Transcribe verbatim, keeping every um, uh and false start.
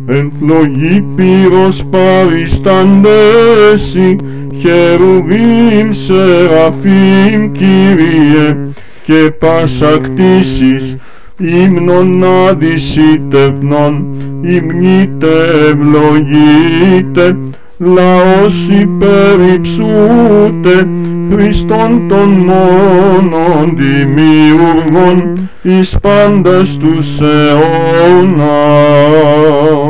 εν φλογή πύρος παρισταντέσι, χερουβίμ σεραφείμ Κύριε, και πάσα κτήσεις ύμνων αδυσίτευνων, υμνείτε ευλογείτε, λαός υπερυψούτε, Χριστόν των μόνον δημιουργών, εις πάντας τους αιώνας.